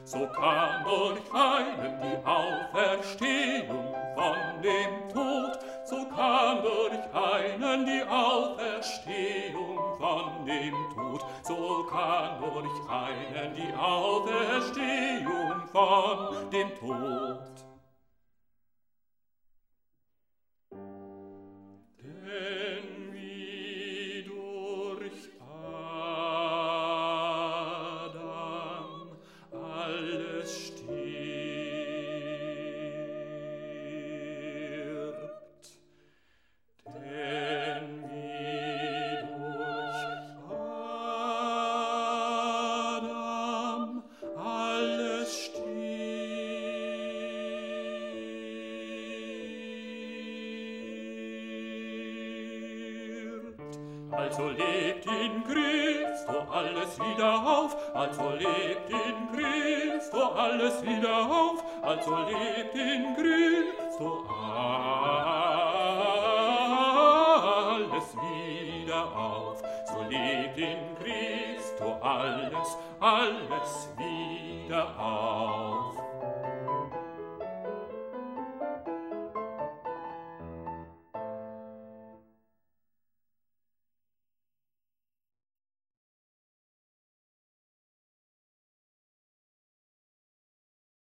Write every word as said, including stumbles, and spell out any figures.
so kann durch einen die Auferstehung von dem Tod, so kann durch einen die Auferstehung von dem Tod, so kann durch einen die Auferstehung von dem Tod. Denn wie durch Adam alles stirbt, denn wie durch Adam alles stirbt, also lebt in Christo alles wieder auf, also lebt in Christo alles wieder auf, also lebt in Christo alles wieder auf, so lebt in Christo alles, alles wieder auf.